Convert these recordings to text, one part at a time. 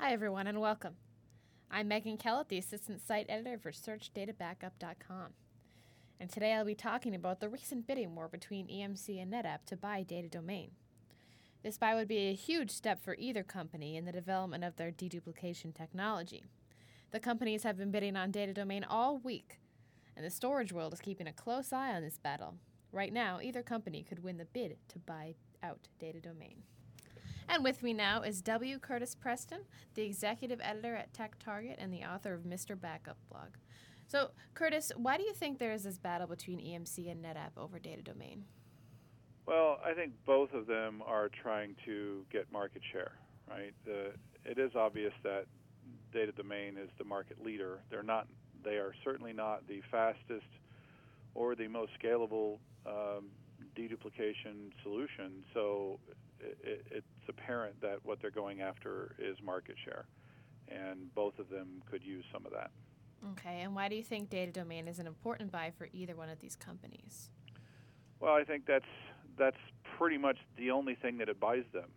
Hi, everyone, and welcome. I'm Megan Kellett, the Assistant Site Editor for SearchDataBackup.com. And today I'll be talking about the recent bidding war between EMC and NetApp to buy Data Domain. This buy would be a huge step for either company in the development of their deduplication technology. The companies have been bidding on Data Domain all week, and the storage world is keeping a close eye on this battle. Right now, either company could win the bid to buy out Data Domain. And with me now is W. Curtis Preston, the executive editor at TechTarget and the author of Mr. Backup blog. So, Curtis, why do you think there is this battle between EMC and NetApp over Data Domain? Well, I think both of them are trying to get market share, right? It is obvious that Data Domain is the market leader. They are certainly not the fastest or the most scalable deduplication solution. So it's apparent that what they're going after is market share, and both of them could use some of that. Okay, and why do you think Data Domain is an important buy for either one of these companies? Well, I think that's pretty much the only thing that it buys them.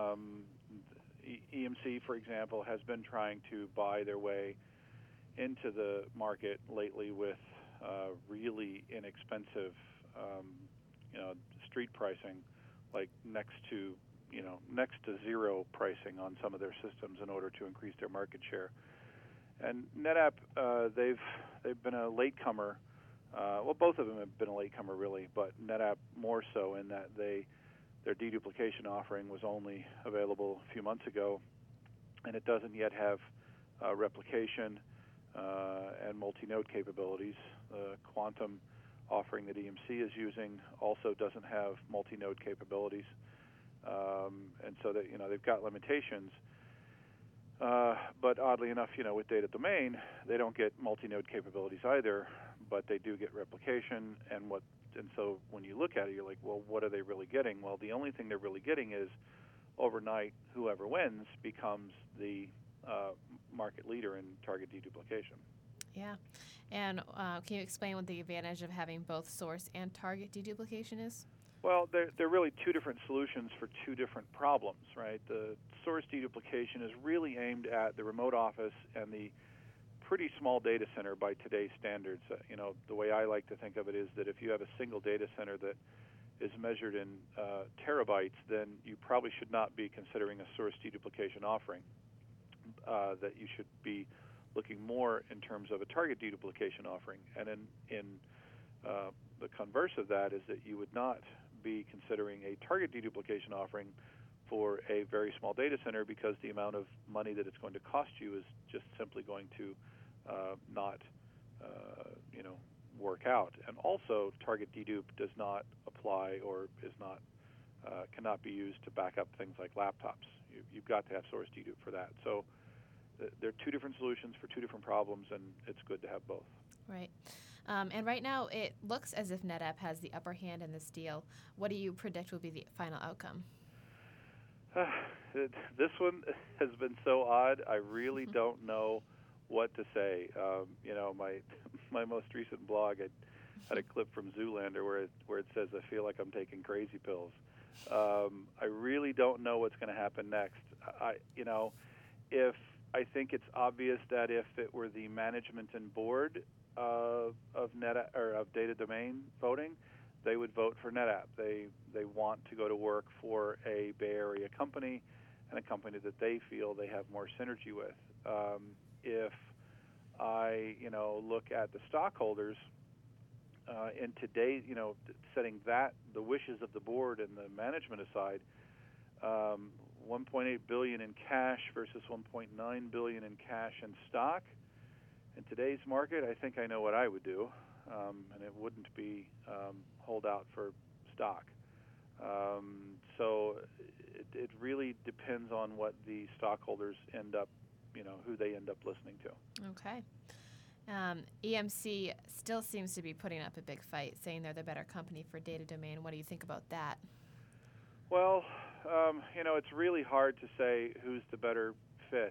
EMC, for example, has been trying to buy their way into the market lately with really inexpensive, street pricing, like next to zero pricing on some of their systems in order to increase their market share. And NetApp, they've been a latecomer. Well, both of them have been a latecomer, really, but NetApp more so in that their deduplication offering was only available a few months ago, and it doesn't yet have replication and multi-node capabilities. The Quantum offering that EMC is using also doesn't have multi-node capabilities, and so that they've got limitations. But oddly enough, with Data Domain, they don't get multi-node capabilities either, but they do get replication. And so when you look at it, you're like, well, what are they really getting? Well, the only thing they're really getting is overnight, whoever wins becomes the market leader in target deduplication. Yeah, and can you explain what the advantage of having both source and target deduplication is? Well, they're really two different solutions for two different problems, right? The source deduplication is really aimed at the remote office and the pretty small data center by today's standards. The way I like to think of it is that if you have a single data center that is measured in terabytes, then you probably should not be considering a source deduplication offering. That you should be looking more in terms of a target deduplication offering. And in the converse of that is that you would not be considering a target deduplication offering for a very small data center because the amount of money that it's going to cost you is just simply going to not work out. And also, target dedupe does not apply or cannot be used to back up things like laptops. You've got to have source dedupe for that. So they're two different solutions for two different problems, and it's good to have both. Right. And right now, it looks as if NetApp has the upper hand in this deal. What do you predict will be the final outcome? This one has been so odd. I really don't know what to say. My most recent blog, I had a clip from Zoolander where it says, "I feel like I'm taking crazy pills." I really don't know what's going to happen next. I think it's obvious that if it were the management and board of NetApp or of Data Domain voting, they would vote for NetApp. They want to go to work for a Bay Area company and a company that they feel they have more synergy with. If I look at the stockholders in today, setting the wishes of the board and the management aside, $1.8 billion in cash versus $1.9 billion in cash and stock. In today's market, I think I know what I would do, and it wouldn't be hold out for stock. So it really depends on what the stockholders end up, who they end up listening to. Okay. EMC still seems to be putting up a big fight, saying they're the better company for Data Domain. What do you think about that? Well, it's really hard to say who's the better fit.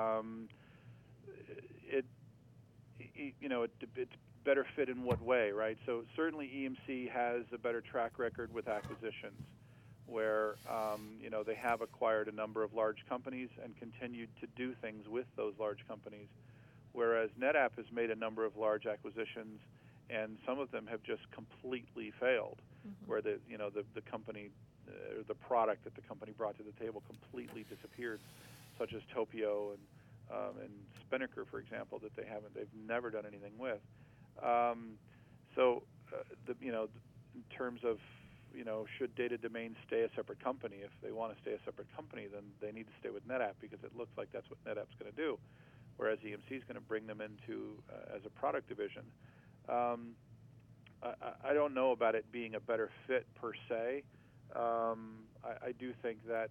It's better fit in what way, right? So certainly EMC has a better track record with acquisitions. where they have acquired a number of large companies and continued to do things with those large companies, whereas NetApp has made a number of large acquisitions, and some of them have just completely failed, where the company, the product that the company brought to the table completely disappeared, such as Topio and Spinnaker, for example, that they've never done anything with. In terms of should Data Domain stay a separate company? If they want to stay a separate company, then they need to stay with NetApp, because it looks like that's what NetApp's going to do, whereas EMC is going to bring them into as a product division. I don't know about it being a better fit per se. I do think that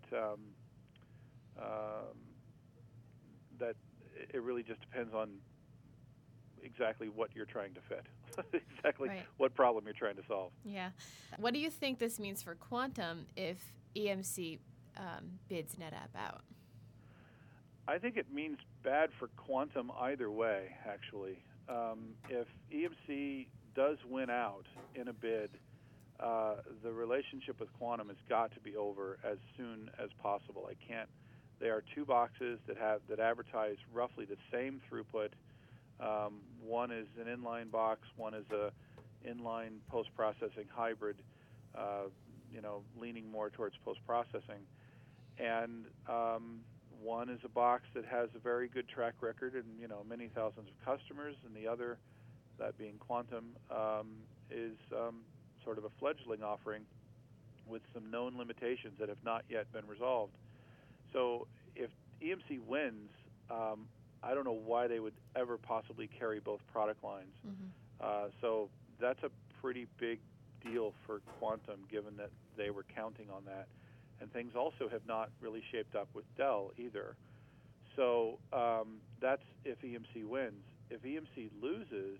that it really just depends on exactly what you're trying to fit, exactly what problem you're trying to solve. Yeah. What do you think this means for Quantum if EMC bids NetApp out? I think it means bad for Quantum either way, actually. If EMC does win out in a bid, the relationship with Quantum has got to be over as soon as possible. There are two boxes that advertise roughly the same throughput. One is an inline box, one is a inline post-processing hybrid, leaning more towards post-processing. And one is a box that has a very good track record and many thousands of customers, and the other, that being Quantum, is sort of a fledgling offering with some known limitations that have not yet been resolved. So if EMC wins, I don't know why they would ever possibly carry both product lines. So that's a pretty big deal for Quantum, given that they were counting on that. And things also have not really shaped up with Dell either. So that's if EMC wins. If EMC loses,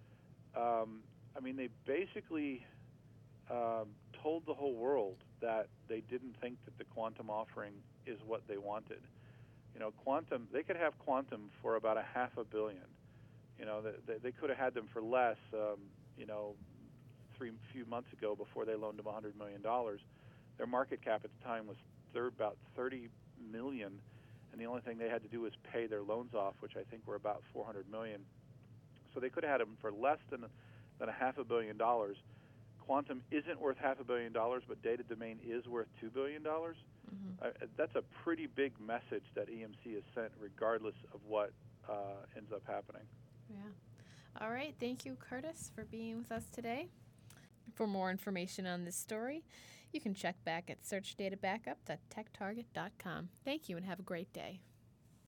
they basically told the whole world that they didn't think that the Quantum offering is what they wanted. Quantum, they could have Quantum for about $500 million. They could have had them for less. Few months ago, before they loaned them $100 million, their market cap at the time was about $30 million, and the only thing they had to do was pay their loans off, which I think were about $400 million. So they could have had them for less than $500 million. Quantum isn't worth $500 million, but Data Domain is worth $2 billion. That's a pretty big message that EMC has sent, regardless of what ends up happening. Yeah. All right. Thank you, Curtis, for being with us today. For more information on this story, you can check back at searchdatabackup.techtarget.com. Thank you, and have a great day.